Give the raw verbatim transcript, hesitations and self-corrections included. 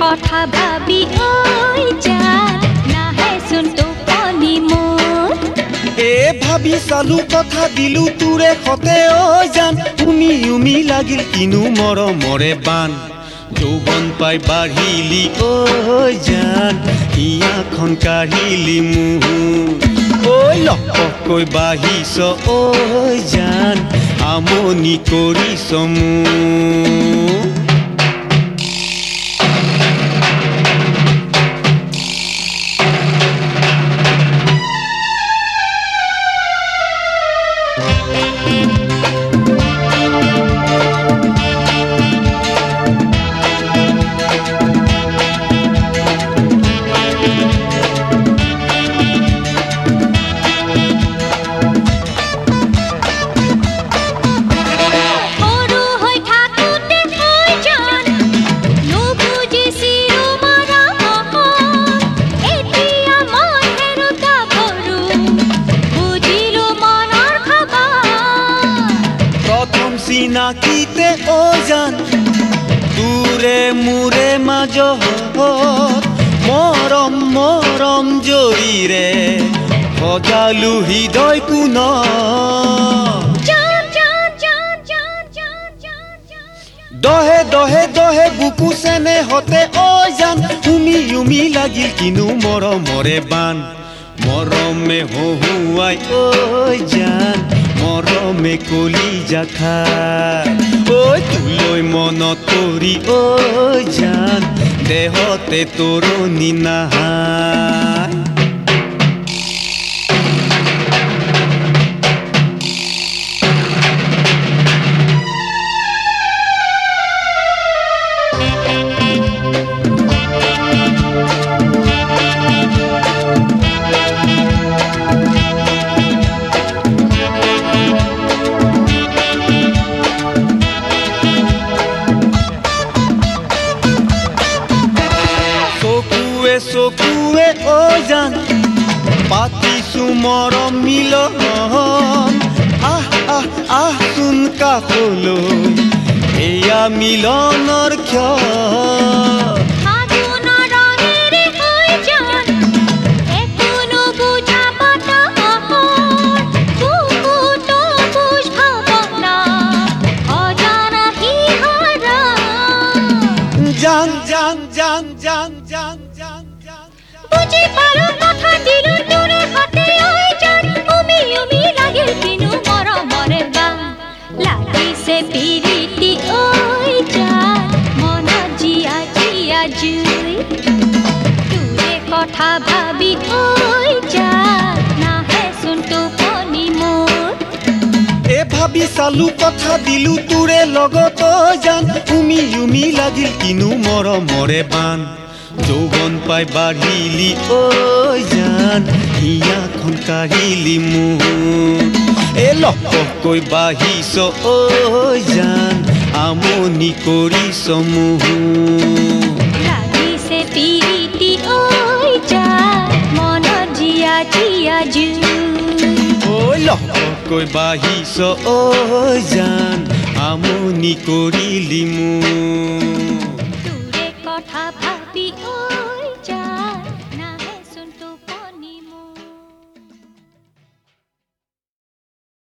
কথা ভাবি ঐ জান নাহে চোন টোপনি মোৰ এ ভাবি চালু কথা দিলু তোৰে খতে ঐ জান উমি উমি লাগিল কিনু মৰমৰে বান যৌবন পাই বাঢ়িলি ঐ জান হিয়াখন কাঢ়িলি মোৰ ঐ লপকৈ বাঢ়িছ ঐ জান আমনি কৰিছ মোৰ চিনাকিতে ও জান দূৰে মূৰে মাজত মৰম মৰম জৰিৰে সজালো হৃদয় কোন দহে দহে দহে বুকু চেনে হতে ও জান উমি উমি লাগিল কিনু মৰমৰে বান মৰমে হহুৱাই ঐ জান মৰমে কলিজা খাই ঐ তোলৈ মনত পৰি ঐ জান দেহতে তৰণি নাহাই চকুৱে ঐ জান পাতিছো মৰম মিলন আহ আহ আহ চোন কাষলৈ এয়া মিলনৰ ক্ষণ জান জান জান জান জান জান বুজি পালো কথা দিলু তোৰে হাতে ঐ জান উমি উমি লাগিল কিনু মৰমৰে বান লাগিছে পিৰিতি ঐ জান মনত জিয়া জিয়া জুই তোৰে কথা ভাবি ঐ জান নাহে চোন টোপনি মোৰ এ ভাবি চালু কথা দিলু তোৰে লগত জান উমি উমি লাগিল কিনু মৰমৰে বান যৌবন পাই বাঢ়িলি ঐ জান হিয়াখন কাঢ়িলি মোৰ এ লপকৈ বাঢ়িছ ঐ জান আমনি কৰিছ মোৰ লাগিছে পিৰিতি ঐ জান মনত জিয়া জিয়া জুই ঐ লপকৈ বাঢ়িছ ঐ জান আমনি কৰিলি মোৰ